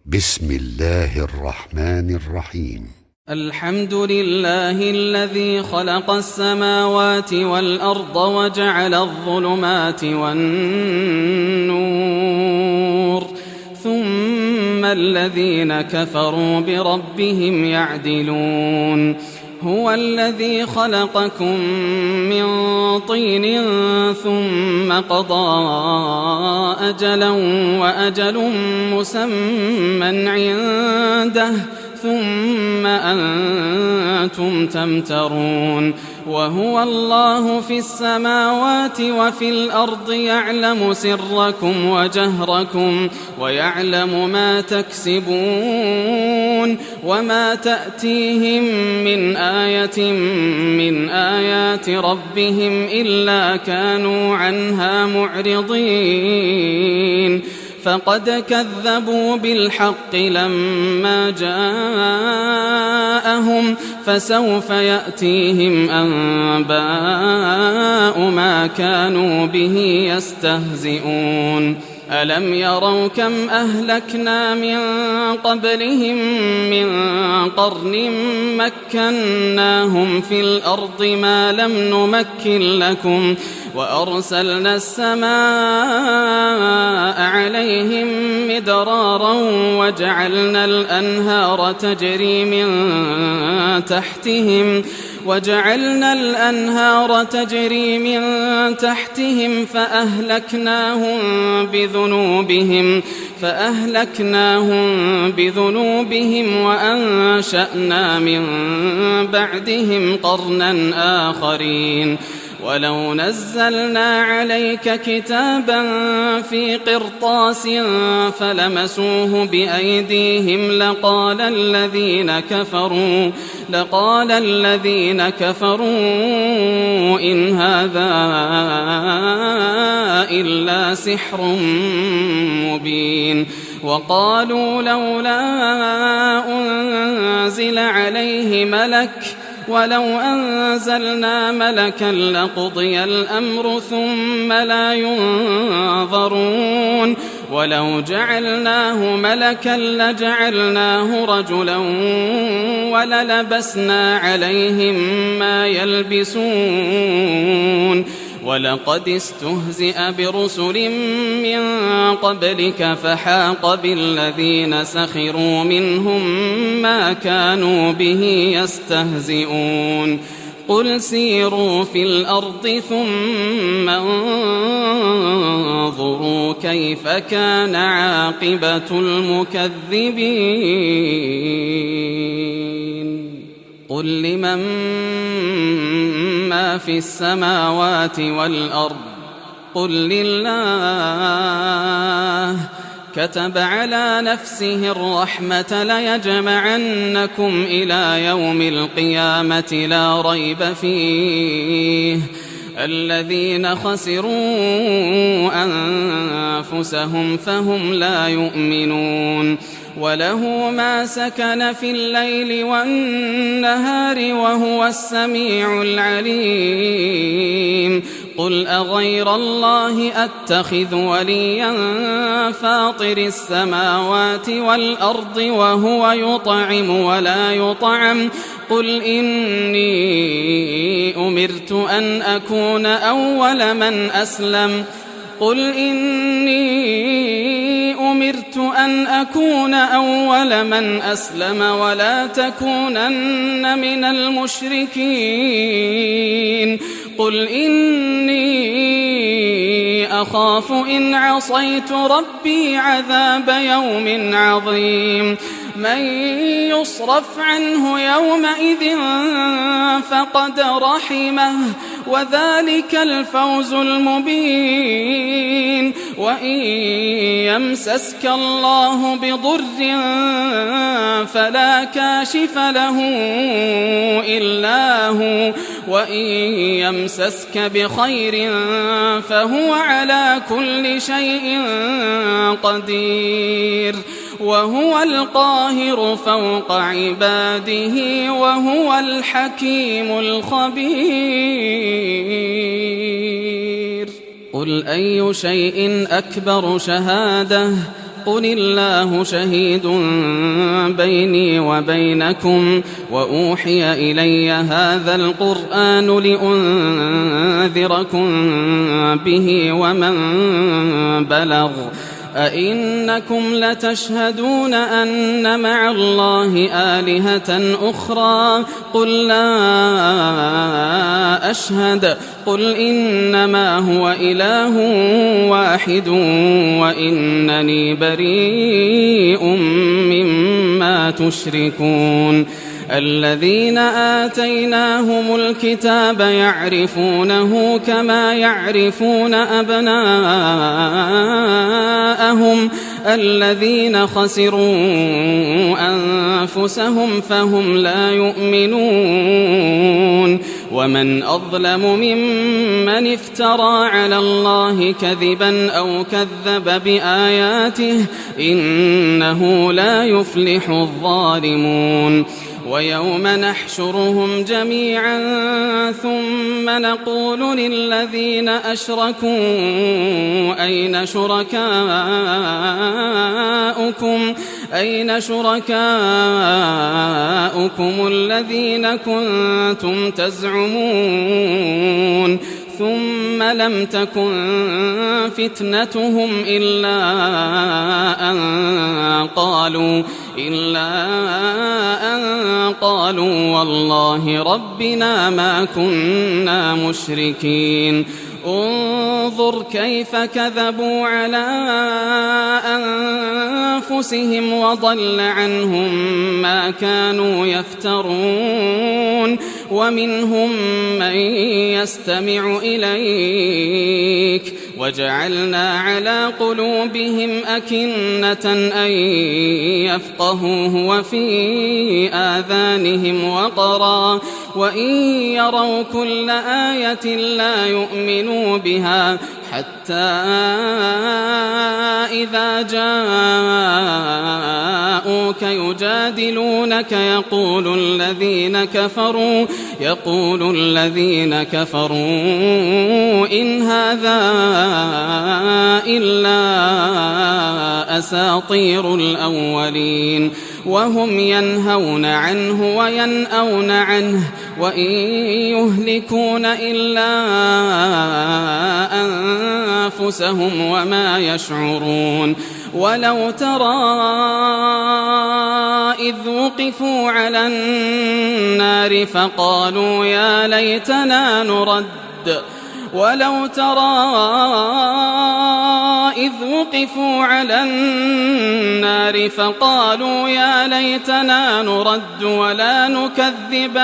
بسم الله الرحمن الرحيم. الحمد لله الذي خلق السماوات والأرض وجعل الظلمات والنور ثم الذين كفروا بربهم يعدلون. هو الذي خلقكم من طين ثم قضى أجلا وأجل مسمى عنده ثم أنتم تمترون. وهو الله في السماوات وفي الأرض يعلم سركم وجهركم ويعلم ما تكسبون وما تأتيهم من آية من آيات ربهم إلا كانوا عنها معرضين. فقد كذبوا بالحق لما جاءهم فسوف يأتيهم أنباء ما كانوا به يستهزئون. ألم يروا كم أهلكنا من قبلهم من قرن مكناهم في الأرض ما لم نمكن لكم وأرسلنا السماء عليهم مدرارا وجعلنا الأنهار تجري من تحتهم فأهلكناهم بذنوبهم وأنشأنا من بعدهم قرنا آخرين. ولو نزلنا عليك كتابا في قرطاس فلمسوه بأيديهم لقال الذين كفروا إن هذا إلا سحر مبين. وقالوا لولا أنزل عليه ملك ولو أنزلنا ملكا لقضي الأمر ثم لا ينظرون. ولو جعلناه ملكا لجعلناه رجلا وللبسنا عليهم ما يلبسون. ولقد استهزئ برسل من قبلك فحاق بالذين سخروا منهم ما كانوا به يستهزئون. قل سيروا في الأرض ثم انظروا كيف كان عاقبة المكذبين. قل لمن ما في السماوات والأرض قل لله. كتب على نفسه الرحمة ليجمعنكم إلى يوم القيامة لا ريب فيه. الذين خسروا أنفسهم فهم لا يؤمنون. وله ما سكن في الليل والنهار وهو السميع العليم. قل أغير الله أتخذ وليا فاطر السماوات والأرض وهو يطعم ولا يطعم. قل إني أمرت أن أكون أول من أسلم ولا تكونن من المشركين. قل إني أخاف إن عصيت ربي عذاب يوم عظيم. من يصرف عنه يومئذ فقد رحمه وذلك الفوز المبين. وإن يمسسك الله بضر فلا كاشف له إلا هو وإن يمسسك بخير فهو على كل شيء قدير. وهو القاهر فوق عباده وهو الحكيم الخبير. قل أي شيء أكبر شهادة قل الله شهيد بيني وبينكم وأوحي إلي هذا القرآن لأنذركم به ومن بلغ أئنكم لتشهدون أن مع الله آلهة أخرى قل لا أشهد قل إنما هو إله واحد وإنني بريء مما تشركون الذين آتيناهم الكتاب يعرفونه كما يعرفون أبناءهم الذين خسروا أنفسهم فهم لا يؤمنون ومن أظلم ممن افترى على الله كذبا أو كذب بآياته إنه لا يفلح الظالمون ويوم نحشرهم جميعا ثم نقول للذين أشركوا أين شركاؤكم الذين كنتم تزعمون ثم لم تكن فتنتهم إلا أن قالوا والله ربنا ما كنا مشركين انظر كيف كذبوا على أنفسهم وضل عنهم ما كانوا يفترون ومنهم من يستمع إليك وجعلنا على قلوبهم أكنة أن يفقهوه وفي آذانهم وقرا وإن يروا كل آية لا يؤمنوا بها حتى إذا جاءوك يجادلونك يقول الذين كفروا إن هذا إلا أساطير الأولين وهم ينهون عنه وينأون عنه وإن يهلكون إلا أنفسهم وما يشعرون ولو ترى إذ وقفوا على النار فقالوا يا ليتنا نرد ولو ترى إذ وقفوا على النار فقالوا يا ليتنا نرد ولا نكذب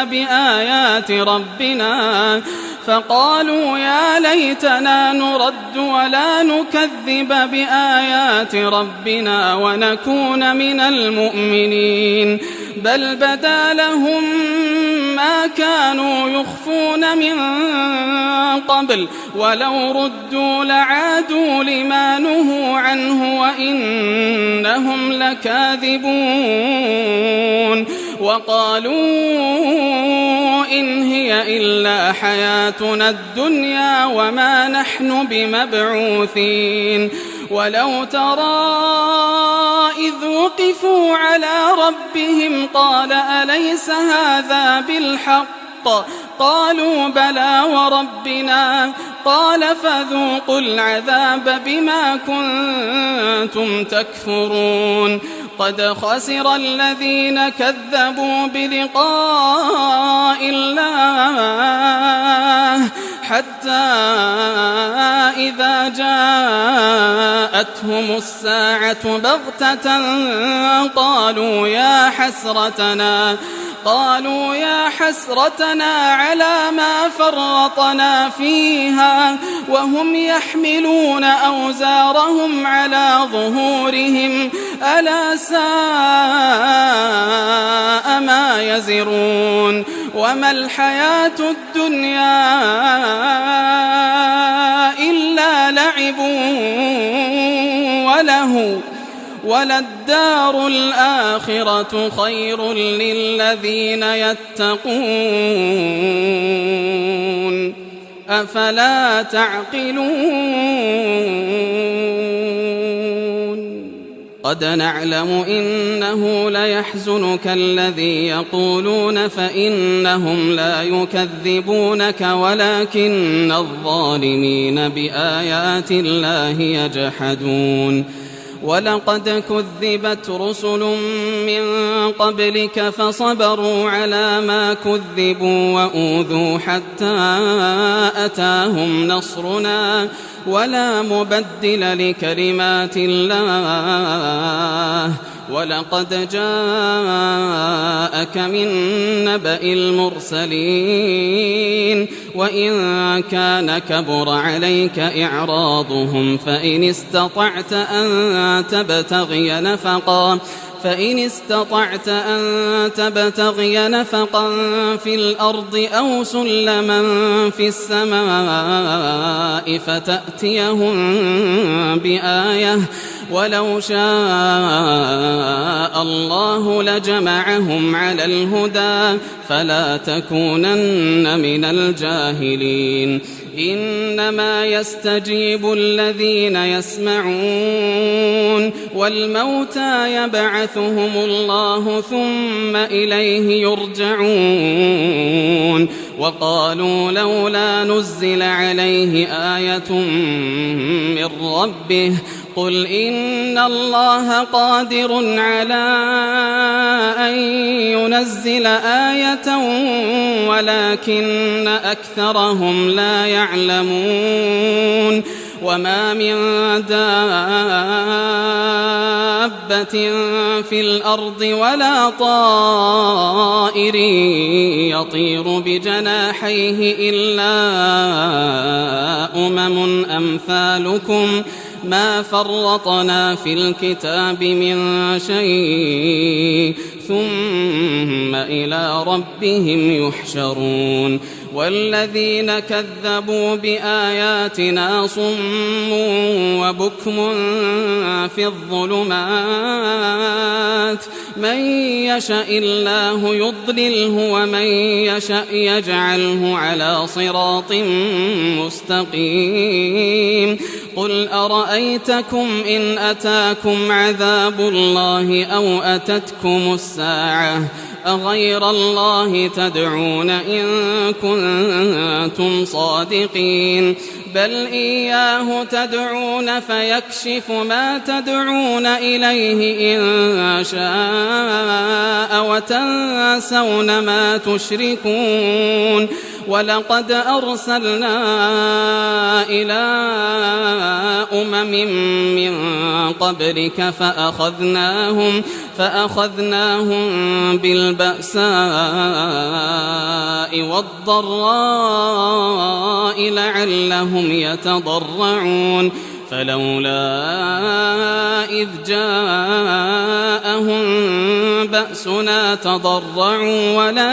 بآيات ربنا ونكون من المؤمنين بل بدا لهم ما كانوا يخفون من قبل ولو ردوا لعادوا لما نهوا عنه وإنهم لكاذبون وقالوا إن هي إلا حياتنا الدنيا وما نحن بمبعوثين ولو ترى إذ وقفوا على ربهم قال أليس هذا بالحق قالوا بلى وربنا قال فذوقوا العذاب بما كنتم تكفرون قد خسر الذين كذبوا بلقاء الله حتى إذا جاءتهم الساعة بغتة قالوا يا حسرتنا على ما فرطنا فيها وهم يحملون أوزارهم على ظهورهم ألا ساء ما يزرون وما الحياة الدنيا إلا لعب وله وللدار الآخرة خير للذين يتقون أفلا تعقلون قد نعلم إنه ليحزنك الذي يقولون فإنهم لا يكذبونك ولكن الظالمين بآيات الله يجحدون ولقد كذبت رسل من قبلك فصبروا على ما كذبوا وأوذوا حتى أتاهم نصرنا ولا مبدل لكلمات الله ولقد جاءك من نبأ المرسلين وإن كان كبر عليك إعراضهم فإن استطعت أن تبتغي نفقا في الأرض أو سلما في السماء فتأتيهم بآية ولو شاء الله لجمعهم على الهدى فلا تكونن من الجاهلين إنما يستجيب الذين يسمعون والموتى يبعثهم الله ثم إليه يرجعون وقالوا لولا نزل عليه آية من ربه قل إن الله قادر على أن ينزل آية ولكن أكثرهم لا يعلمون وما من دابة في الأرض ولا طائر يطير بجناحيه إلا أمم أمثالكم ما فرطنا في الكتاب من شيء ثم إلى ربهم يحشرون والذين كذبوا بآياتنا صم وبكم في الظلمات من يشاء الله يضلله ومن يشاء يجعله على صراط مستقيم قل أرأيتكم إن أتاكم عذاب الله أو أتتكم الساعة أغير الله تدعون إن كنتم صادقين بل إياه تدعون فيكشف ما تدعون إليه إن شاء وتنسون ما تشركون ولقد أرسلنا إلى أمم من قبلك فأخذناهم بالبأساء والضراء لعلهم يتضرعون فلولا إذ جاءهم بأسنا تضرعوا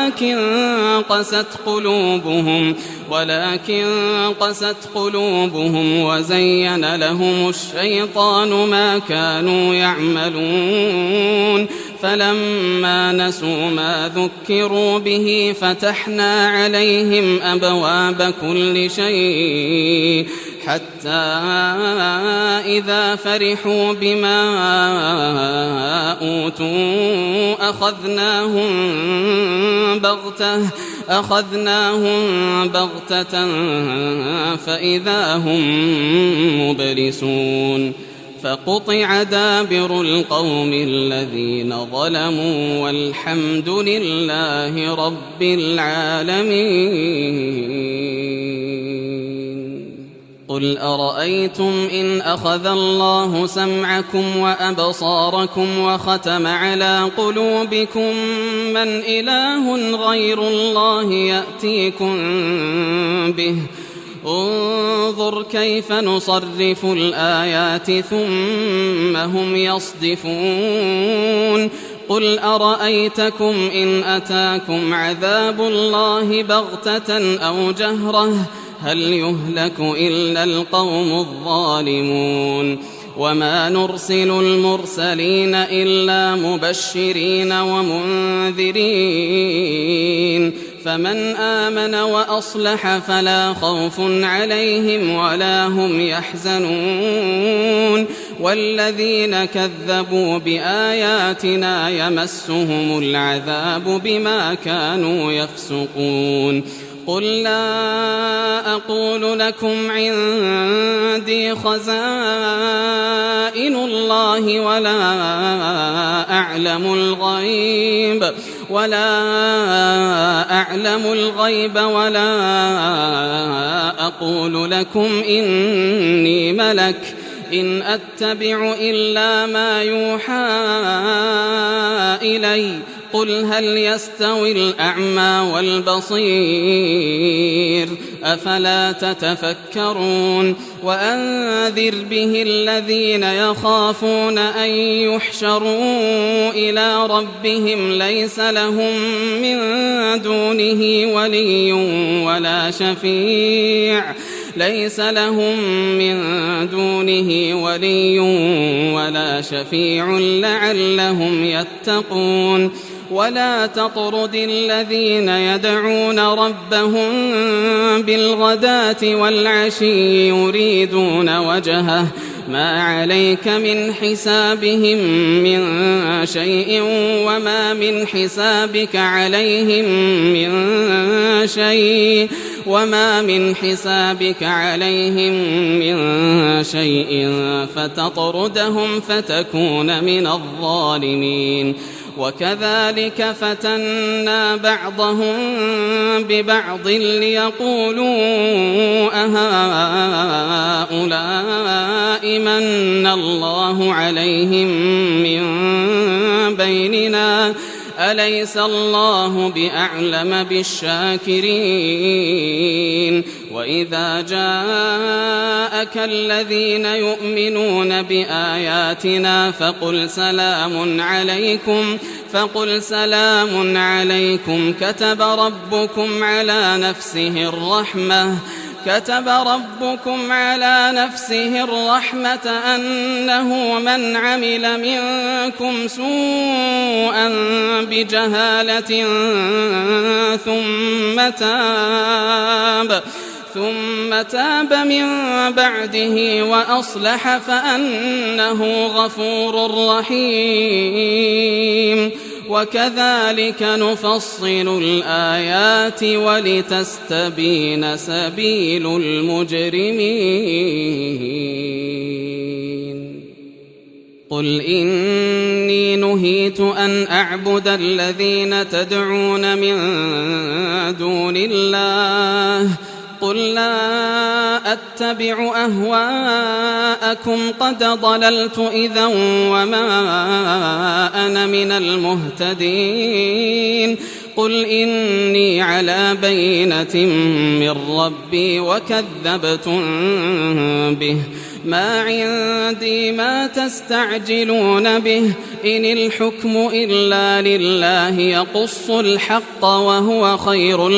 ولكن قست قلوبهم وزين لهم الشيطان ما كانوا يعملون فلما نسوا ما ذكروا به فتحنا عليهم أبواب كل شيء حتى إذا فرحوا بما أوتوا أخذناهم بغتة فإذا هم مبلسون فقطع دابر القوم الذين ظلموا والحمد لله رب العالمين قل أرأيتم إن أخذ الله سمعكم وأبصاركم وختم على قلوبكم من إله غير الله يأتيكم به انظر كيف نصرف الآيات ثم هم يصدفون قل أرأيتكم إن أتاكم عذاب الله بغتة أو جهرة هل يهلك إلا القوم الظالمون وما نرسل المرسلين إلا مبشرين ومنذرين فمن آمن وأصلح فلا خوف عليهم ولا هم يحزنون والذين كذبوا بآياتنا يمسهم العذاب بما كانوا يفسقون قل لا أقول لكم عندي خزائن الله ولا أعلم الغيب ولا أقول لكم إني ملك إن أتبع إلا ما يوحى إلي قل هل يستوي الأعمى والبصير أفلا تتفكرون وأنذر به الذين يخافون أن يحشروا إلى ربهم ليس لهم من دونه ولي ولا شفيع لعلهم يتقون ولا تطرد الذين يدعون ربهم بالغداة والعشي يريدون وجهه ما عليك من حسابهم من شيء وما من حسابك عليهم من شيء فتطردهم فتكون من الظالمين وكذلك فتنا بعضهم ببعض ليقولوا أهؤلاء من الله عليهم من بيننا أليس الله بأعلم بالشاكرين وإذا جاءك الذين يؤمنون بآياتنا فقل سلام عليكم كتب ربكم على نفسه الرحمة أنه من عمل منكم سوءا بجهالة ثم تاب من بعده وأصلح فأنه غفور رحيم وكذلك نفصل الآيات ولتستبين سبيل المجرمين قل إني نهيت أن أعبد الذين تدعون من دون الله قل لا أتبع أهواءكم قد ضللت إذا وما أنا من المهتدين قل إني على بينة من ربي وكذبتم به ما عندي ما تستعجلون به إن الحكم إلا لله يقص الحق وهو خير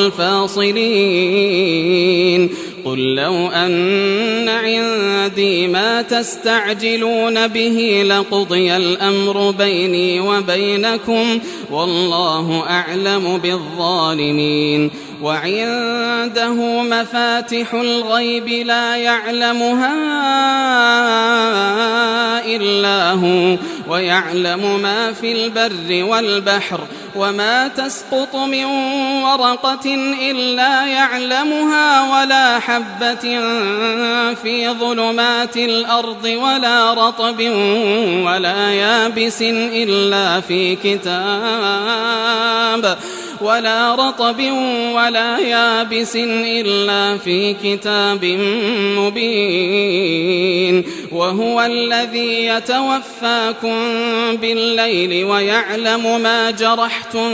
الفاصلين قل لو أن عندي ما تستعجلون به لقضي الأمر بيني وبينكم والله أعلم بالظالمين وعنده مفاتح الغيب لا يعلمها إلا هو ويعلم ما في البر والبحر وما تسقط من ورقة إلا يعلمها ولا حبة في ظلمات الأرض ولا رطب ولا يابس إلا في كتاب مبين وهو الذي يتوفاكم بالليل ويعلم ما جرحتم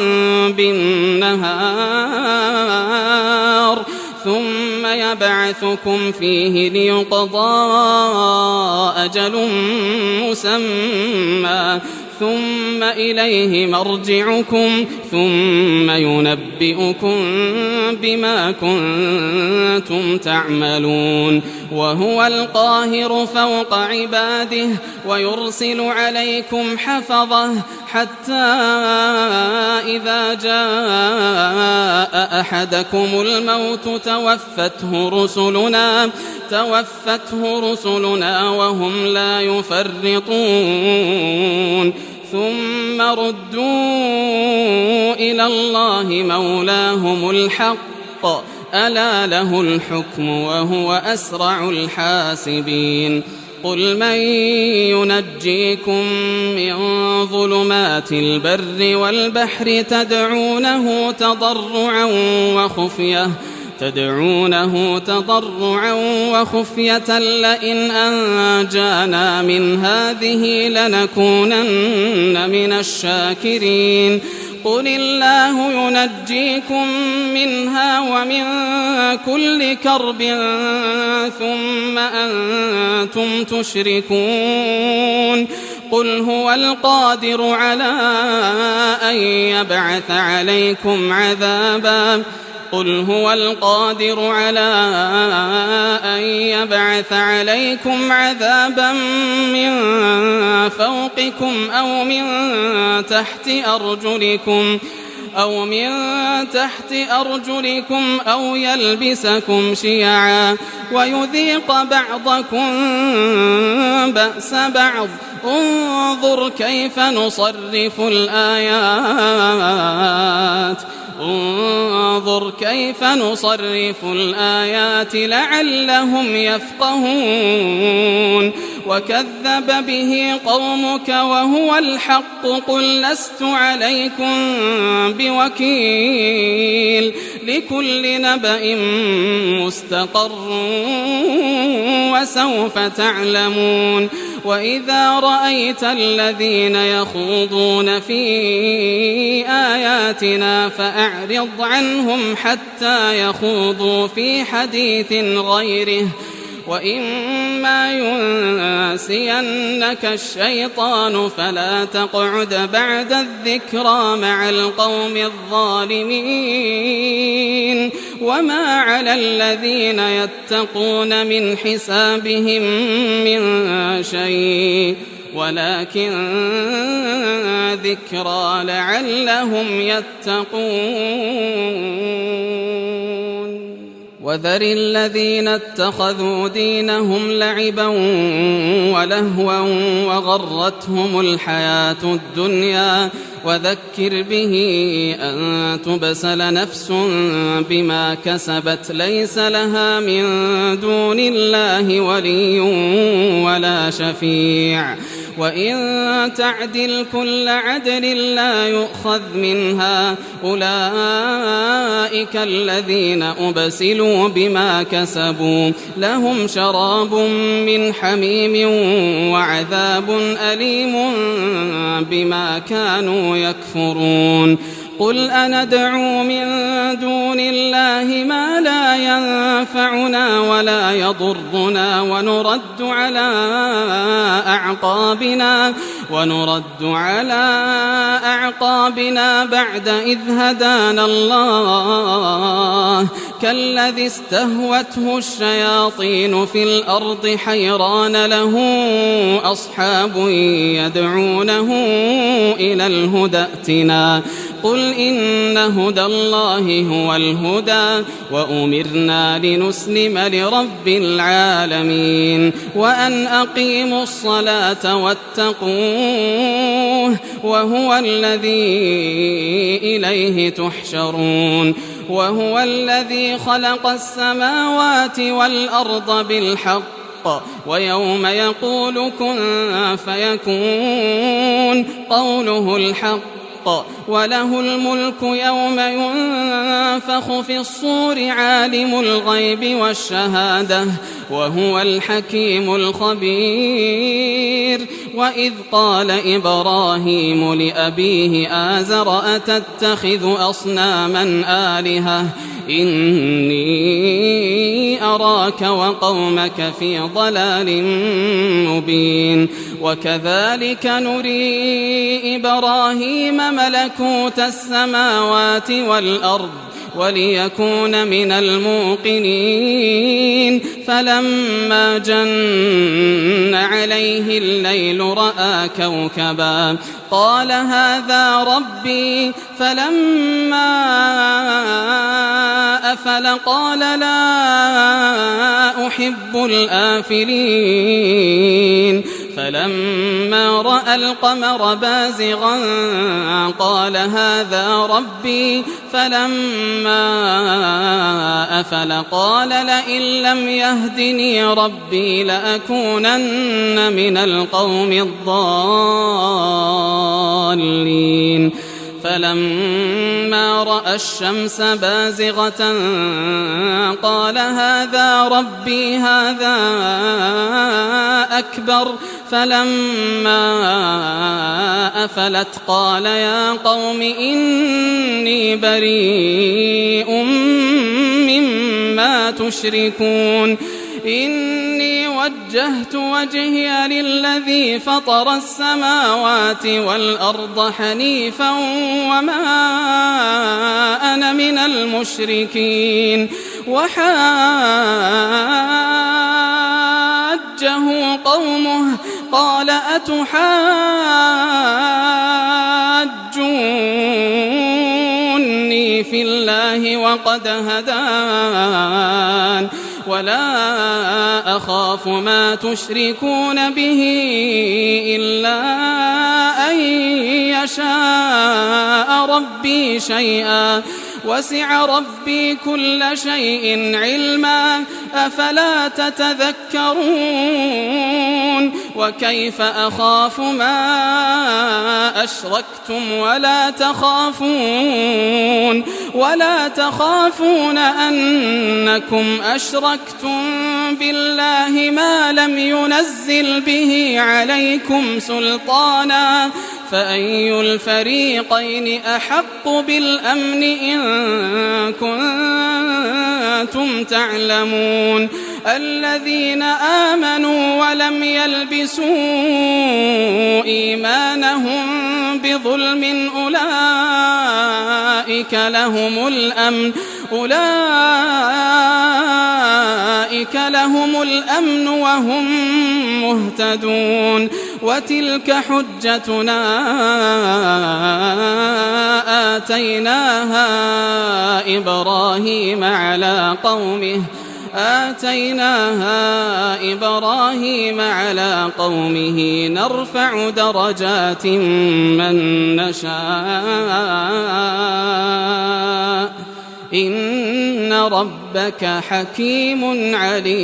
بالنهار ثم يبعثكم فيه ليقضى أجل مسمى ثم إليه مرجعكم ثم ينبئكم بما كنتم تعملون وهو القاهر فوق عباده ويرسل عليكم حفظه حتى إذا جاء أحدكم الموت توفته رسلنا وهم لا يفرطون ثم ردوا إلى الله مولاهم الحق ألا له الحكم وهو أسرع الحاسبين قل من ينجيكم من ظلمات البر والبحر تدعونه تضرعا وخفية لئن أنجانا من هذه لنكونن من الشاكرين قل الله ينجيكم منها ومن كل كرب ثم أنتم تشركون قل هو القادر على أن يبعث عليكم عذابا من فوقكم أو من تحت أرجلكم أو يلبسكم شيعا ويذيق بعضكم بأس بعض انظر كيف نصرف الآيات لعلهم يفقهون وكذب به قومك وهو الحق قل لست عليكم بوكيل لكل نبأ مستقر وسوف تعلمون وإذا رأيت الذين يخوضون في آياتنا فأعرض عنهم حتى يخوضوا في حديث غيره وإما ينسينك الشيطان فلا تقعد بعد الذكرى مع القوم الظالمين وما على الذين يتقون من حسابهم من شيء ولكن ذكرى لعلهم يتقون وذر الذين اتخذوا دينهم لعبا ولهوا وغرتهم الحياة الدنيا وذكر به أن تبسل نفس بما كسبت ليس لها من دون الله ولي ولا شفيع وإن تعدل كل عدل لا يؤخذ منها أولئك الذين أبسلوا بما كسبوا لهم شراب من حميم وعذاب أليم بما كانوا يكفرون قل أندعو من دون الله ما لا ينفعنا ولا يضرنا ونرد على أعقابنا بعد إذ هدانا الله كالذي استهوته الشياطين في الأرض حيران له أصحاب يدعونه إلى الهدى ائتنا قل إن هدى الله هو الهدى وأمرنا لنسلم لرب العالمين وأن أقيموا الصلاة واتقوه وهو الذي إليه تحشرون وهو الذي خلق السماوات والأرض بالحق ويوم يقول كن فيكون قوله الحق وله الملك يوم ينفخ في الصور عالم الغيب والشهادة وهو الحكيم الخبير. وإذ قال إبراهيم لأبيه آزر أتتخذ أصناما آلهة إني أراك وقومك في ضلال مبين. وكذلك نري إبراهيم ملكوت السماوات والأرض وليكون من الموقنين. فلما جن عليه الليل رأى كوكبا قال هذا ربي فلما أفل قال لا أحب الآفلين. فلما رأى القمر بازغا قال هذا ربي فلما أفل قال لئن لم يهدني ربي لأكونن من القوم الضالين. فلما رأى الشمس بازغة قال هذا ربي هذا أكبر. فلما أفلت قال يا قوم إني بريء مما تشركون إني وجهت وجهي للذي فطر السماوات والأرض حنيفا وما أنا من المشركين. وحاجه قومه قال أتحاجوني في الله وقد هدان ولا أخاف ما تشركون به إلا أن يشاء ربي شيئا وسع ربي كل شيء علما أفلا تتذكرون. وكيف أخاف ما أشركتم ولا تخافون أنكم أشركتم بالله ما لم ينزل به عليكم سلطانا فأي الفريقين أحق بالأمن إن كنتم تعلمون. الذين آمنوا ولم يلبسوا إيمانهم بظلم أولئك لهم الأمن وهم مهتدون. وتلك حجتنا آتيناها إبراهيم على قومه نرفع درجات من نشاء إن ربك حكيم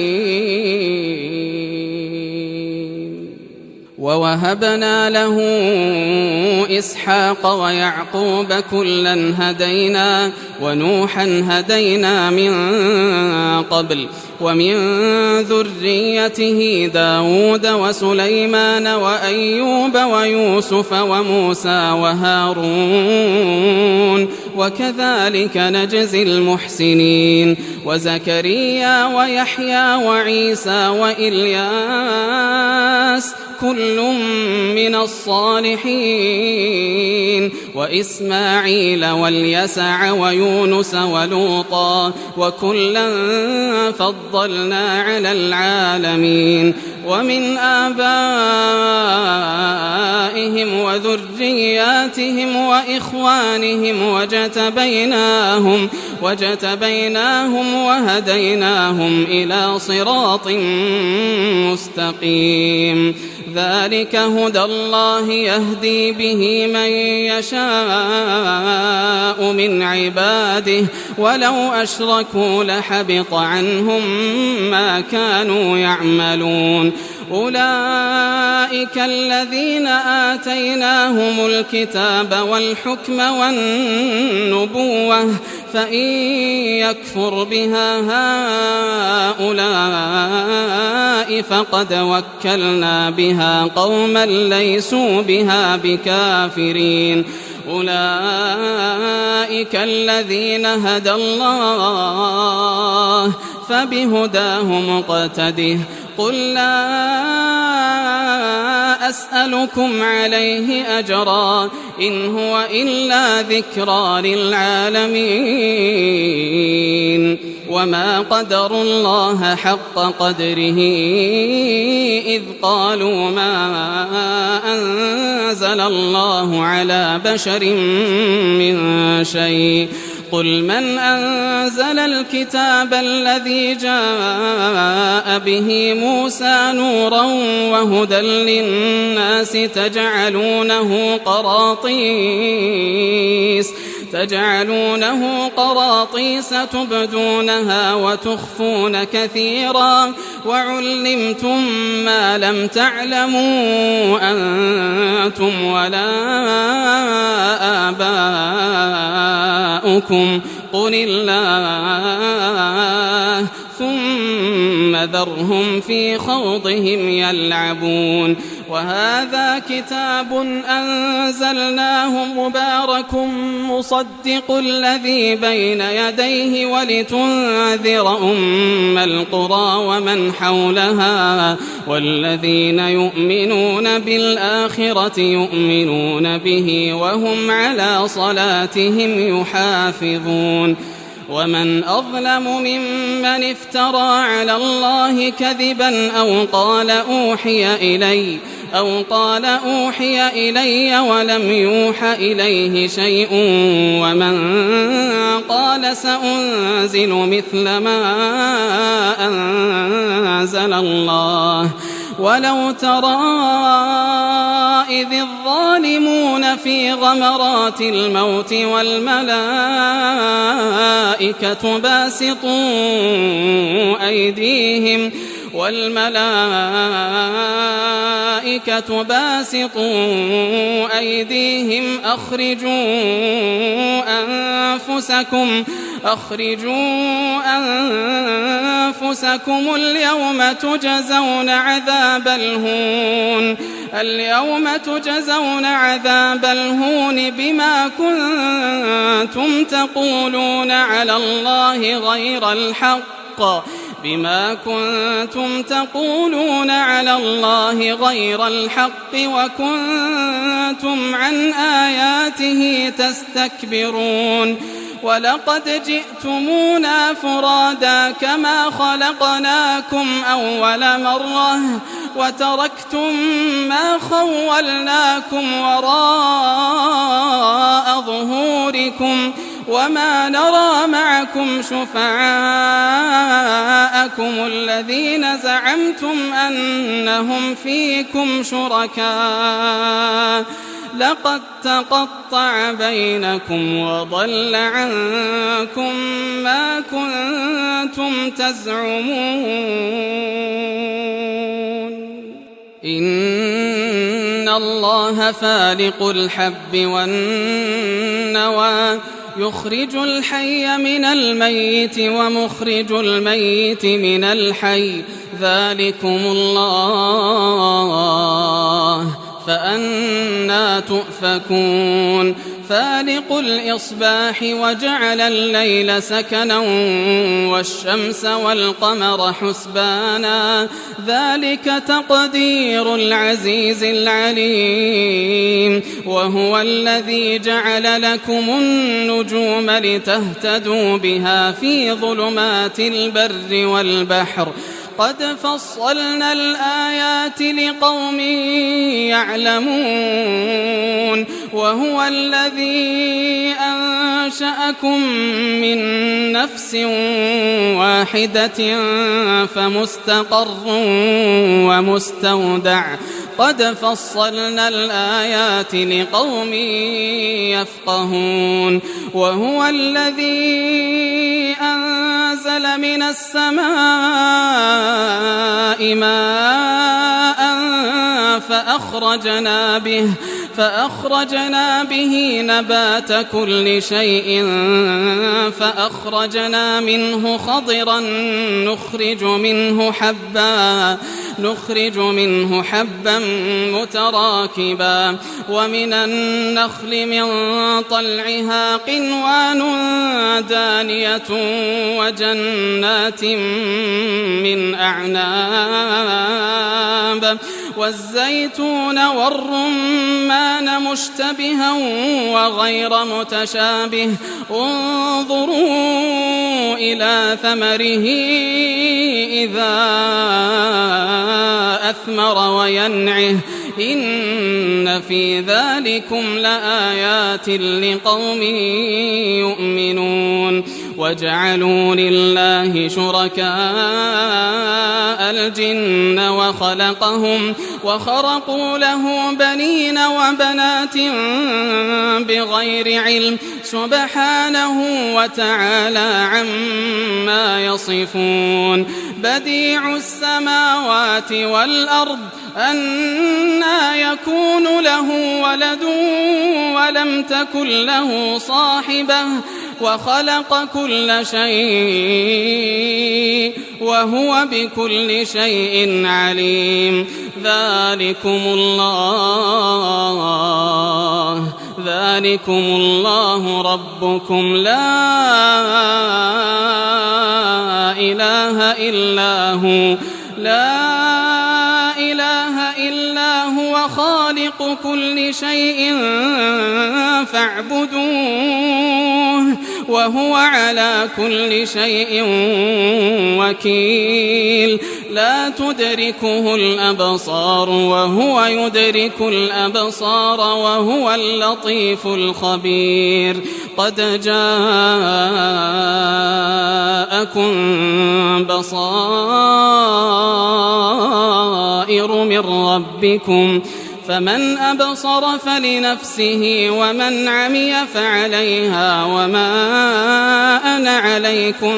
عليم. ووهبنا له إسحاق ويعقوب كلا هدينا ونوحا هدينا من قبل ومن ذريته داود وسليمان وأيوب ويوسف وموسى وهارون وكذلك نجزي المحسنين. وزكريا ويحيى وعيسى وإلياس كل من الصالحين وإسماعيل واليسع ويونس ولوطا وكلا فضلنا على العالمين. ومن آبائهم وذرياتهم وإخوانهم وجتبيناهم وهديناهم إلى صراط مستقيم. ذلك هدى الله يهدي به من يشاء من عباده ولو أشركوا لحبط عنهم ما كانوا يعملون. أولئك الذين آتيناهم الكتاب والحكم والنبوة فإن يكفر بها هؤلاء فقد وكلنا بها قوما ليسوا بها بكافرين أولئك الذين هدى الله فبهداه مقتده قل لا أسألكم عليه أجرا إن هو إلا ذكرى للعالمين وما قدروا الله حق قدره إذ قالوا ما أنزل الله على بشر من شيء قل من أنزل الكتاب الذي جاء به موسى نورا وهدى للناس تجعلونه قراطيس تبدونها وتخفون كثيرا وعلمتم ما لم تعلموا أنتم ولا آباؤكم قل الله ثم ذرهم في خوضهم يلعبون وهذا كتاب أنزلناه مبارك مصدق الذي بين يديه ولتنذر أم القرى ومن حولها والذين يؤمنون بالآخرة يؤمنون به وهم على صلاتهم يحافظون ومن أظلم ممن افترى على الله كذبا أو قال أوحي إلي ولم يوح إليه شيء ومن قال سأنزل مثل ما أنزل الله ولو ترى إذ الظالمون في غمرات الموت والملائكة باسطوا أيديهم أخرجوا أنفسكم اليوم تجزون عذاب الهون بما كنتم تقولون على الله غير الحق وكنتم عن آياته تستكبرون ولقد جئتمونا فرادا كما خلقناكم أول مرة وتركتم ما خولناكم وراء ظهوركم وما نرى معكم شفعاءكم الذين زعمتم أنهم فيكم شركاء لقد تقطع بينكم وضل عنكم ما كنتم تزعمون إن الله فالق الحب والنوى يخرج الحي من الميت ومخرج الميت من الحي ذلكم الله فأنى تؤفكون فالق الإصباح وجعل الليل سكنا والشمس والقمر حسبانا ذلك تقدير العزيز العليم وهو الذي جعل لكم النجوم لتهتدوا بها في ظلمات البر والبحر قد فصلنا الآيات لقوم يعلمون وهو الذي أنشأكم من نفس واحدة فمستقر ومستودع قد فصلنا الآيات لقوم يفقهون وهو الذي أنزل من السماء ماء فأخرجنا به نبات كل شيء فأخرجنا منه خضرا نخرج منه حبا متراكبا ومن النخل من طلعها قنوان دانية وجنات من أعناب والزيتون والرمان مشتبها وغير متشابه انظروا إلى ثمره إذا أثمر وينعه إن في ذلكم لآيات لقوم يؤمنون وجعلوا لله شركاء الجن وخرقوا له بنين وبنات بغير علم سبحانه وتعالى عما يصفون بديع السماوات والأرض أنى يكون له ولد ولم تكن له صاحبة وخلق كل شيء وهو بكل شيء عليم ذلكم الله ربكم لا إله إلا هو خالق كل شيء فاعبدوه وهو على كل شيء وكيل لا تدركه الأبصار وهو يدرك الأبصار وهو اللطيف الخبير قد جاءكم بصائر من ربكم فمن أبصر فلنفسه ومن عمي فعليها وما أنا عليكم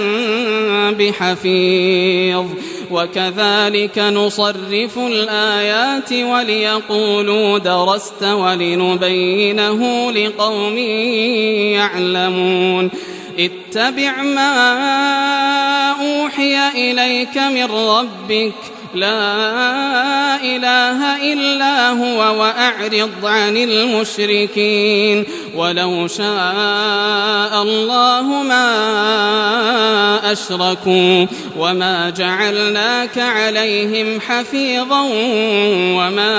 بحفيظ وكذلك نصرف الآيات وليقولوا درست ولنبينه لقوم يعلمون اتبع ما أوحي إليك من ربك لا إله إلا هو وأعرض عن المشركين ولو شاء الله ما أشركوا وما جعلناك عليهم حفيظا وما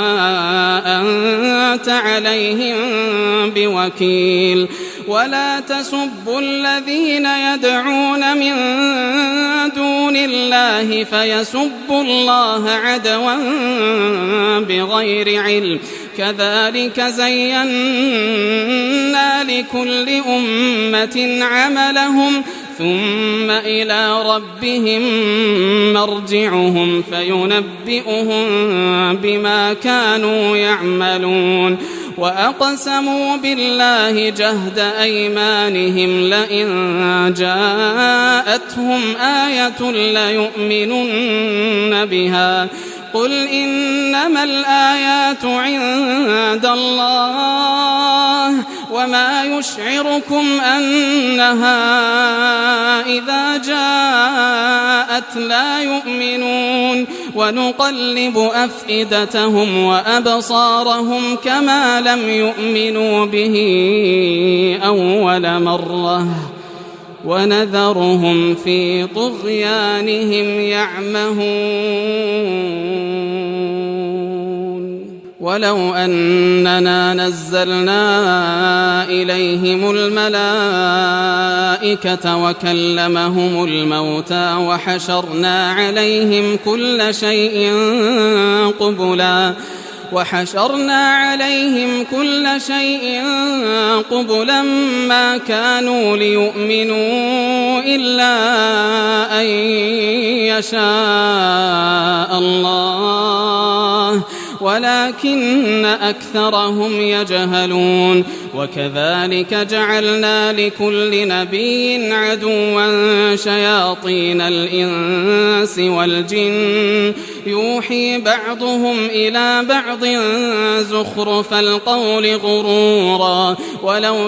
أنت عليهم بوكيل ولا تسبوا الذين يدعون من دون الله فيسبوا الله عدوا بغير علم كذلك زينا لكل أمة عملهم ثم إلى ربهم مرجعهم فينبئهم بما كانوا يعملون وأقسموا بالله جهد أيمانهم لئن جاءتهم آية ليؤمنن بها قل إنما الآيات عند الله وما يشعركم أنها إذا جاءت لا يؤمنون ونقلب أفئدتهم وأبصارهم كما لم يؤمنوا به أول مرة ونذرهم في طغيانهم يعمهون ولو أننا نزلنا إليهم الملائكة وكلمهم الموتى وحشرنا عليهم كل شيء قبلا ما كانوا ليؤمنوا إلا أن يشاء الله ولكن أكثرهم يجهلون وكذلك جعلنا لكل نبي عدوا شياطين الإنس والجن يوحي بعضهم إلى بعض زخرف القول غرورا ولو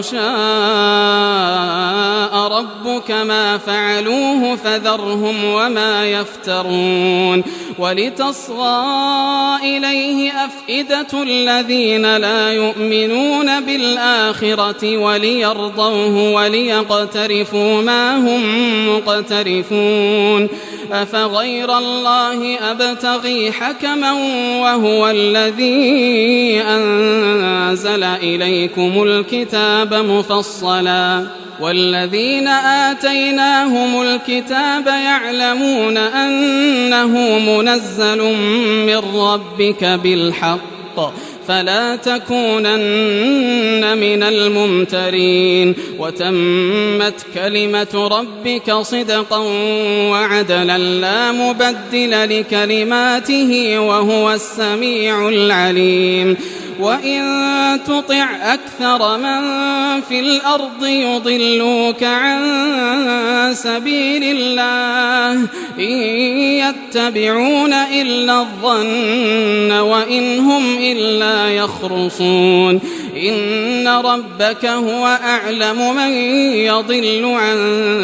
شاء ربك ما فعلوه فذرهم وما يفترون ولتصغى إليه أفئدة الذين لا يؤمنون بالآخرة وليرضوه وليقترفوا ما هم مقترفون أفغير الله أبتغي حكما وهو الذي أنزل إليكم الكتاب مفصلا والذين آتيناهم الكتاب يعلمون أنه منزل من ربك بالحق فلا تكونن من الممترين وتمت كلمة ربك صدقا وعدلا لا مبدل لكلماته وهو السميع العليم وإن تطع أكثر من في الأرض يضلوك عن سبيل الله إن يتبعون إلا الظن وإن هم إلا يخرصون إن ربك هو أعلم من يضل عن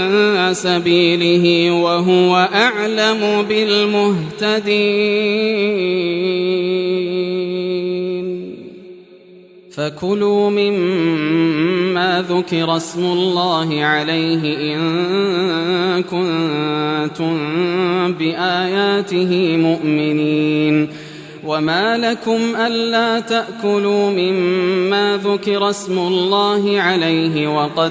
سبيله وهو أعلم بالمهتدين فكلوا مما ذكر اسم الله عليه إن كنتم بآياته مؤمنين وما لكم ألا تأكلوا مما ذكر اسم الله عليه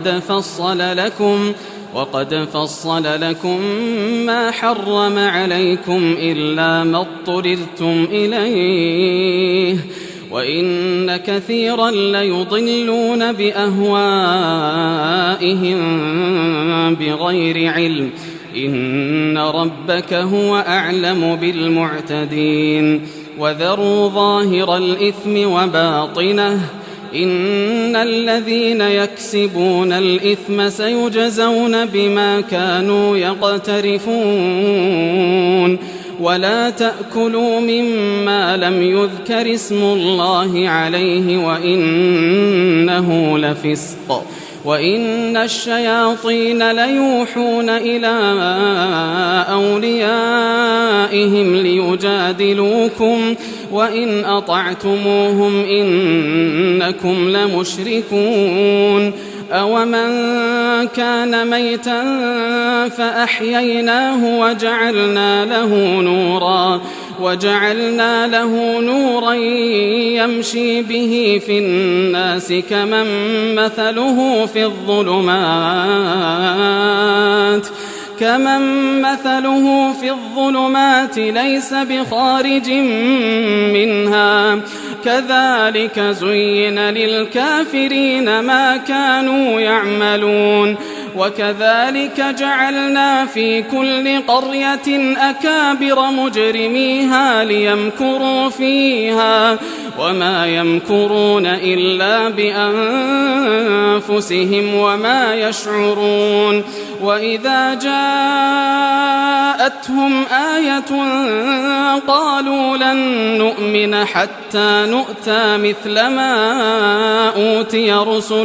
وقد فصل لكم ما حرم عليكم إلا ما اضطررتم إليه وإن كثيرا ليضلون بأهوائهم بغير علم إن ربك هو أعلم بالمعتدين وذروا ظاهر الإثم وباطنه إن الذين يكسبون الإثم سيجزون بما كانوا يقترفون ولا تأكلوا مما لم يذكر اسم الله عليه وإنه لفسق وإن الشياطين ليوحون إلى أوليائهم ليجادلوكم وإن أطعتموهم إنكم لمشركون أومن كان ميتا فأحييناه وجعلنا له نورا يمشي به في الناس كمن مثله في الظلمات ليس بخارج منها كذلك زين للكافرين ما كانوا يعملون وكذلك جعلنا في كل قرية أكابر مجرميها ليمكروا فيها وما يمكرون إلا بأنفسهم وما يشعرون وإذا جاءتهم آية قالوا لن نؤمن حتى نؤتى مثل ما أوتي رسل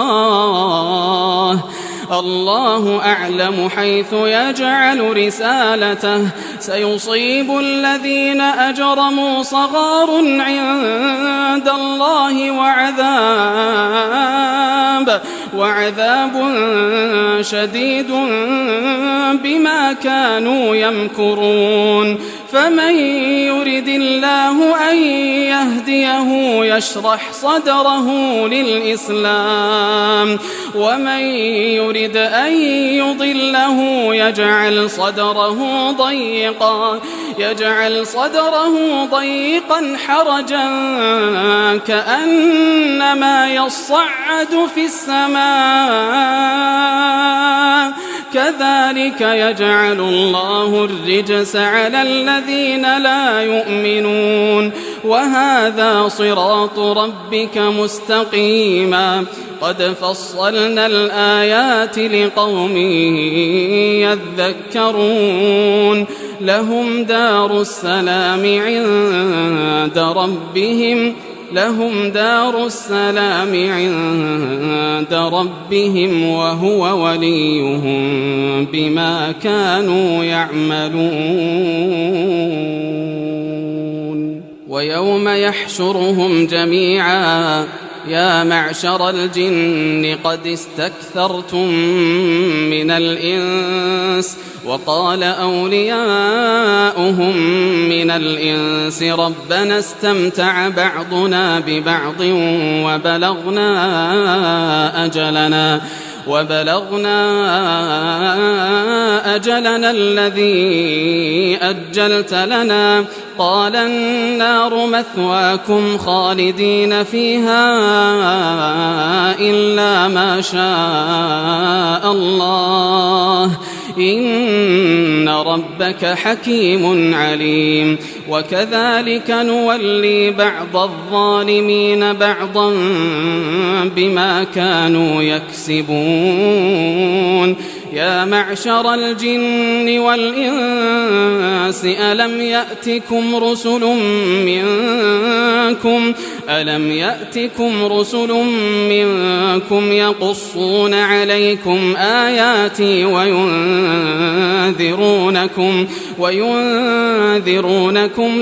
الله أعلم حيث يجعل رسالته سيصيب الذين أجرموا صغار عند الله وعذاب شديد بما كانوا يمكرون فمن يرد الله أن يهديه يشرح صدره للإسلام ومن يرد أن يضله يجعل صدره ضيقا حرجا كأنما يصعد في السماء كذلك يجعل الله الرجس على الذين لا يؤمنون وهذا صراط ربك مستقيما قد فصلنا الآيات لقوم يذكرون لهم دار السلام عند ربهم وهو وليهم بما كانوا يعملون ويوم يحشرهم جميعا يا معشر الجن قد استكثرتم من الإنس وقال أولياؤهم من الإنس ربنا استمتع بعضنا ببعض وبلغنا أجلنا الذي أجلت لنا قال النار مثواكم خالدين فيها إلا ما شاء الله إن ربك حكيم عليم وكذلك نولي بعض الظالمين بعضا بما كانوا يكسبون يا معشر الجن والإنس ألم يأتكم رسل منكم يقصون عليكم آياتي وينذرونكم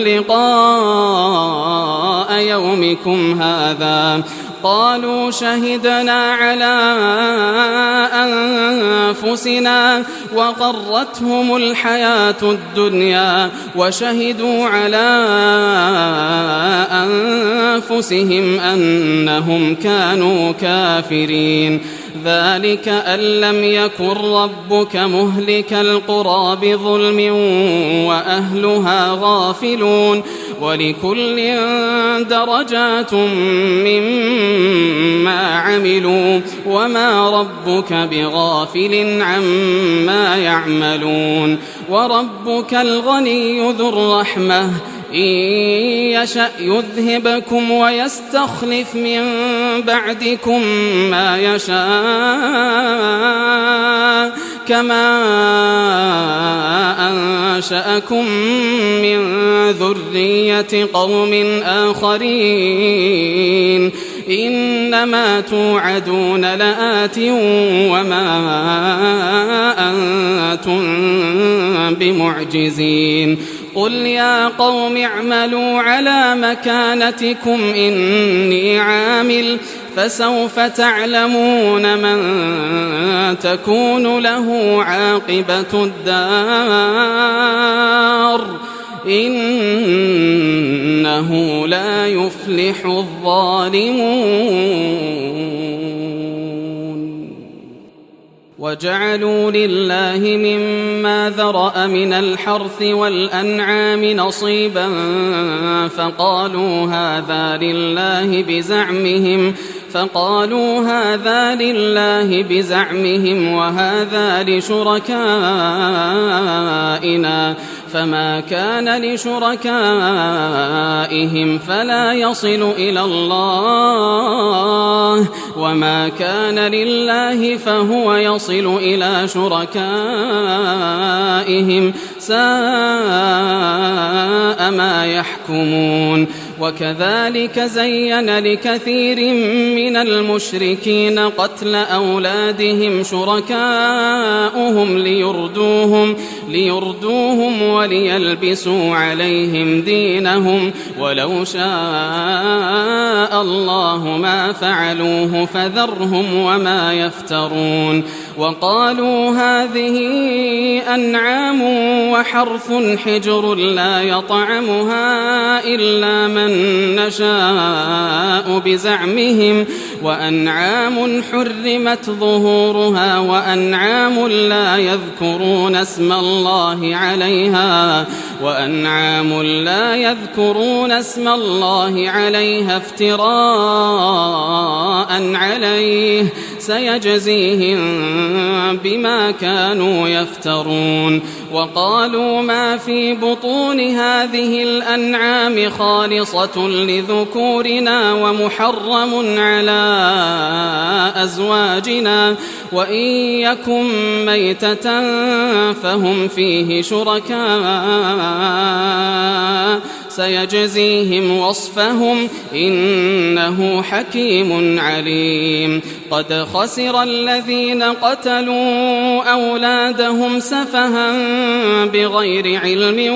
لقاء يومكم هذا قالوا شهدنا على أنفسنا وغرتهم الحياة الدنيا وشهدوا على أنفسهم أنهم كانوا كافرين ذلك أن لم يكن ربك مهلك القرى بظلم وأهلها غافلون ولكل درجات مما عملوا وما ربك بغافل عما يعملون وربك الغني ذو الرحمة إن يشأ يذهبكم ويستخلف من بعدكم ما يشاء كما أنشأكم من ذرية قوم آخرين إنما توعدون لآت وما أنتم بمعجزين قل يا قوم اعملوا على مكانتكم إني عامل فسوف تعلمون من تكون له عاقبة الدار إنه لا يفلح الظالمون وجعلوا لله مما ذرأ من الحرث والأنعام نصيبا فقالوا هذا لله بزعمهم وهذا لشركائنا فما كان لشركائهم فلا يصل إلى الله وما كان لله فهو يصل إلى شركائهم ساء ما يحكمون وكذلك زين لكثير من المشركين قتل أولادهم شركاؤهم ليردوهم وليلبسوا عليهم دينهم ولو شاء الله ما فعلوه فذرهم وما يفترون وقالوا هذه أنعام وحرث حجر لا يطعمها إلا من نشاء بزعمهم وأنعام حرمت ظهورها وأنعام لا يذكرون اسم الله عليها افتراء عليه سيجزيهم بما كانوا يفترون. وقالوا ما في بطون هذه الأنعام خالصة لذكورنا ومحرم على أزواجنا وإن يكن ميتة فهم فيه شركاء سيجزيهم وصفهم إنه حكيم عليم. قد خسر الذين قتلوا أولادهم سفها بغير علم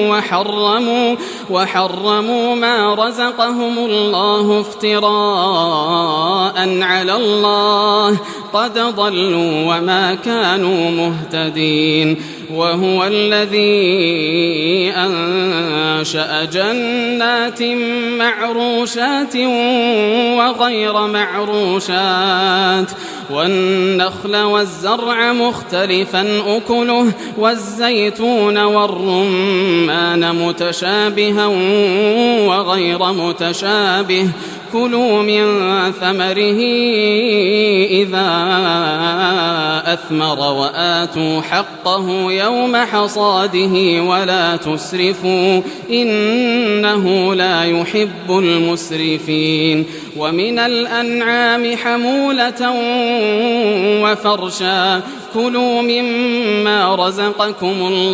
وحرموا ما رزقهم الله افتراء على الله قد ضلوا وما كانوا مهتدين. وهو الذي أنشأ جنات معروشات وغير معروشات والنخل والزرع مختلفا أكله والزيتون والرمان متشابها وغير متشابه كلوا من ثمره إذا أثمر وآتوا حقه يوم حصاده ولا تسرفوا إنه لا يحب المسرفين. ومن الأنعام حمولة وفرشا كلوا مما رزقكم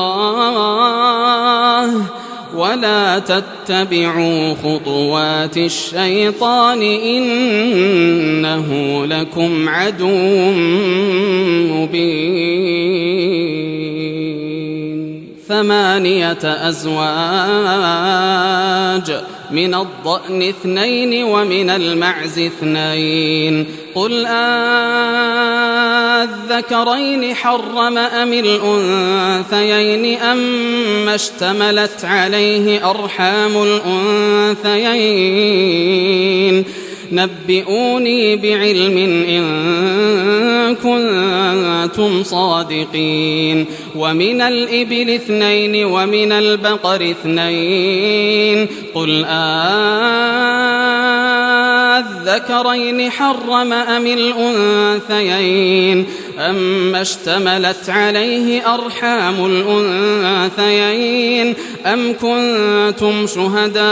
الله ولا تتبعوا خطوات الشيطان إنه لكم عدو مبين. 8 أزواج من الضأن 2 ومن المعز 2 قل الذكرين حرم أم الأنثيين أما اشتملت عليه أرحام الأنثيين نبئوني بعلم إن كنتم صادقين. ومن الإبل 2 ومن البقر 2 قل الذكرين حرم أم الأنثيين أما اشتملت عليه أرحام الأنثيين أم كنتم شهداء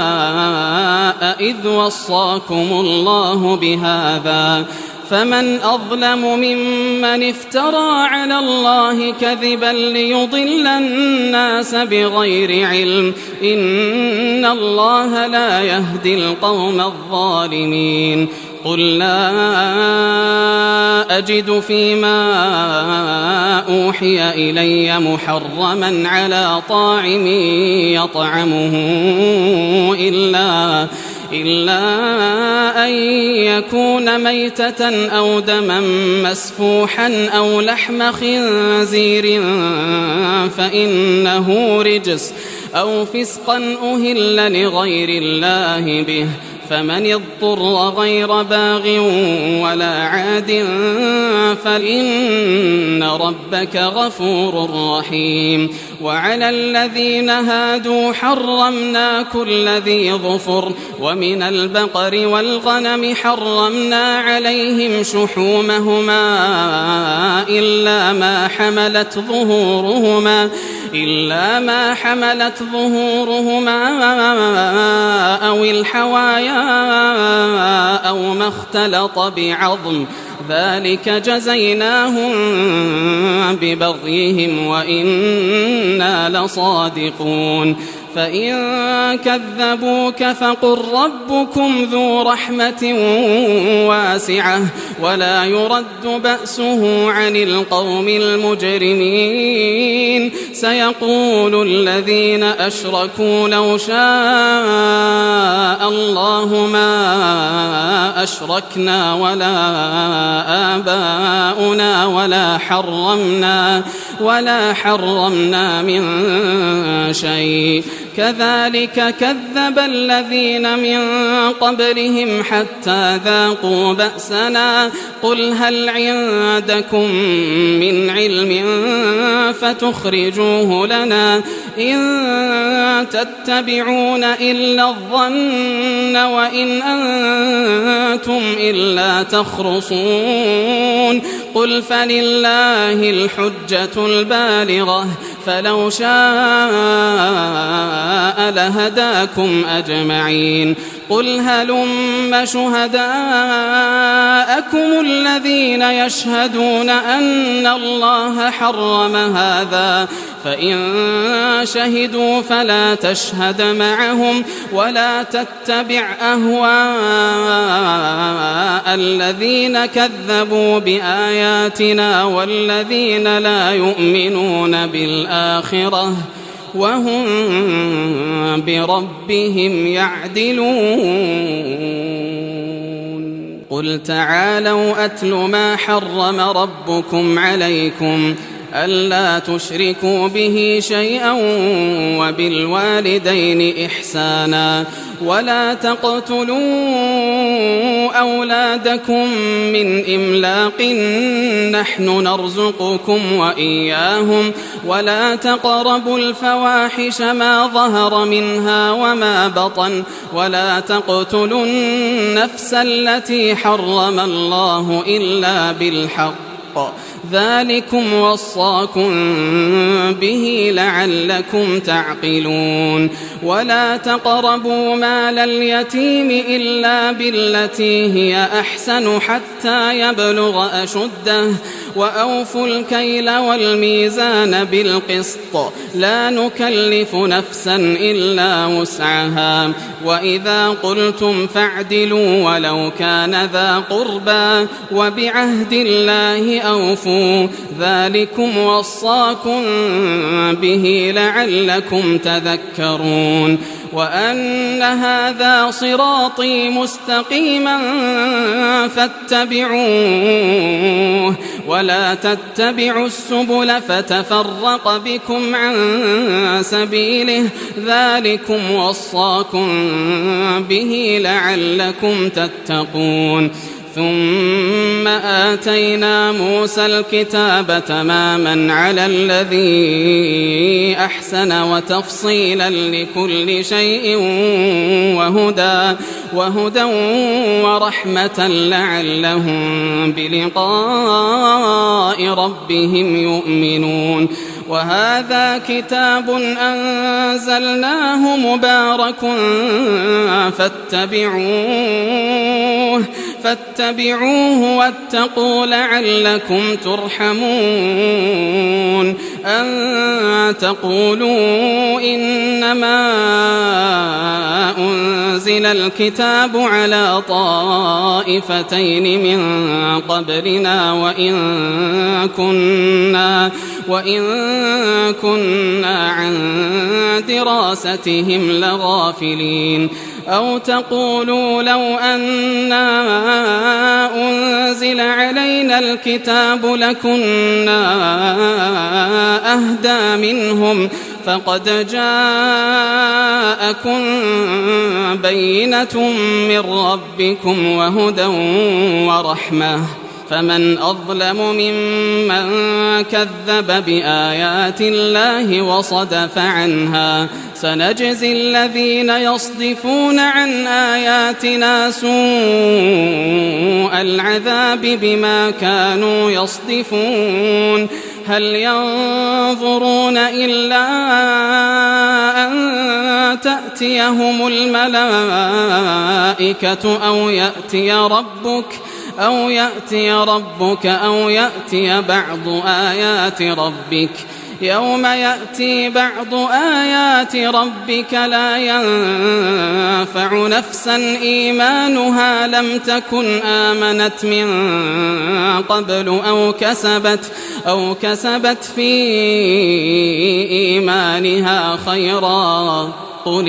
إذ وصاكم الله بهذا فمن أظلم ممن افترى على الله كذبا ليضل الناس بغير علم إن الله لا يهدي القوم الظالمين. قل لا أجد فيما أوحي إلي محرما على طاعم يطعمه إلا أن يكون ميتة أو دما مسفوحا أو لحم خنزير فإنه رجس أو فسقا أهل لغير الله به فمن اضطر غير باغ ولا عاد فإن ربك غفور رحيم. وعلى الذين هادوا حرمنا كل ذي ظفر ومن البقر والغنم حرمنا عليهم شحومهما إلا ما حملت ظهورهما أو الحوايا أو ما اختلط بعظم ذلك جزيناهم ببغيهم وإنا لصادقون. فإن كذبوك فقل ربكم ذو رحمة واسعة ولا يرد بأسه عن القوم المجرمين. سيقول الذين أشركوا لو شاء الله ما أشركنا ولا آباؤنا ولا حرمنا من شيء كذلك كذب الذين من قبلهم حتى ذاقوا بأسنا قل هل عندكم من علم فتخرجوه لنا إن تتبعون إلا الظن وإن أنتم إلا تخرصون قل فلله الحجة البالغة فلو شاء لهداكم أجمعين قل هلم شهداءكم الذين يشهدون أن الله حرم هذا فإن شهدوا فلا تشهد معهم ولا تتبع أهواء الذين كذبوا بآياتنا والذين لا يؤمنون بالآخرة وهم بربهم يعدلون قل تعالوا أتل ما حرم ربكم عليكم ألا تشركوا به شيئا وبالوالدين إحسانا ولا تقتلوا أولادكم من إملاق نحن نرزقكم وإياهم ولا تقربوا الفواحش ما ظهر منها وما بطن ولا تقتلوا النفس التي حرم الله إلا بالحق ذلكم وصاكم به لعلكم تعقلون ولا تقربوا مال اليتيم إلا بالتي هي أحسن حتى يبلغ أشده وأوفوا الكيل والميزان بالقسط لا نكلف نفسا إلا وسعها وإذا قلتم فاعدلوا ولو كان ذا قربى وبعهد الله أوفوا ذلكم وصاكم به لعلكم تذكرون وأن هذا صراطي مستقيما فاتبعوه ولا تتبعوا السبل فتفرق بكم عن سبيله ذلكم وصاكم به لعلكم تتقون ثم آتينا موسى الكتاب تماما على الذي أحسن وتفصيلا لكل شيء وهدى ورحمة لعلهم بلقاء ربهم يؤمنون وهذا كتاب أنزلناه مبارك فاتبعوه واتقوا لعلكم ترحمون أن تقولوا إنما أنزل الكتاب على طائفتين من قبلنا وإن كنا عن دراستهم لغافلين أو تقولوا لو أنا أنزل علينا الكتاب لكنا أهدى منهم فقد جاءكم بينة من ربكم وهدى ورحمة فمن أظلم ممن كذب بآيات الله وصدف عنها سنجزي الذين يصدفون عن آياتنا سوء العذاب بما كانوا يصدفون هل ينظرون إلا أن تأتيهم الملائكة أو يأتي ربك أو يأتي بعض آيات ربك يوم يأتي بعض آيات ربك لا ينفع نفسا إيمانها لم تكن آمنت من قبل أو كسبت في إيمانها خيرا قل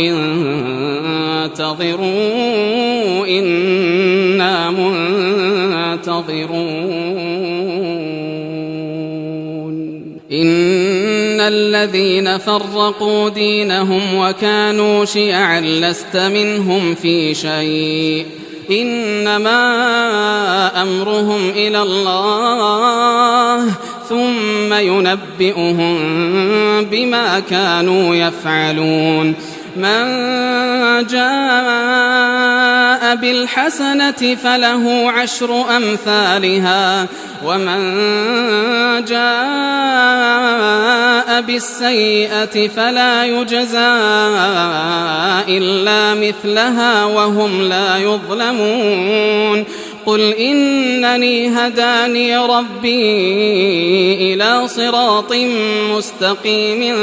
انتظروا إنا منتظرون إن الذين فرقوا دينهم وكانوا شيعا لست منهم في شيء إنما أمرهم إلى الله ثم ينبئهم بما كانوا يفعلون من جاء بالحسنة فله 10 أمثالها ومن جاء بالسيئة فلا يجزى إلا مثلها وهم لا يظلمون قل إنني هداني ربي إلى صراط مستقيم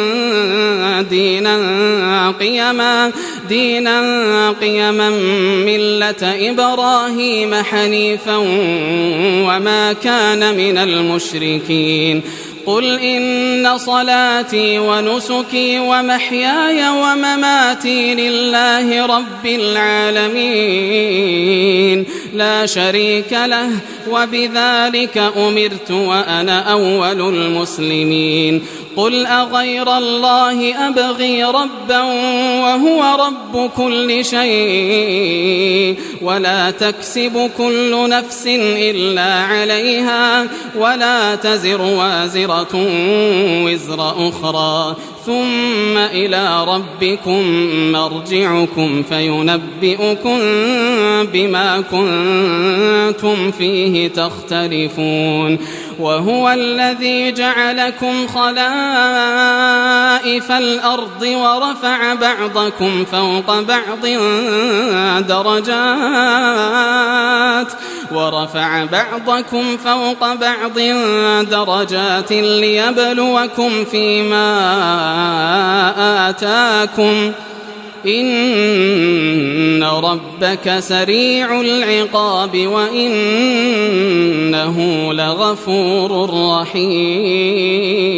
دينا قيما ملة إبراهيم حنيفا وما كان من المشركين قل إن صلاتي ونسكي ومحياي ومماتي لله رب العالمين لا شريك له وبذلك أمرت وأنا أول المسلمين قل أغير الله أبغي ربا وهو رب كل شيء ولا تكسب كل نفس إلا عليها ولا تزر وازرة وزر أخرى ثم إلى ربكم مرجعكم فينبئكم بما كنتم فيه تختلفون وهو الذي جعلكم خلائف الأرض ورفع بعضكم فوق بعض درجات ليبلوكم فيما آتاكم إن ربك سريع العقاب وإنه لغفور رحيم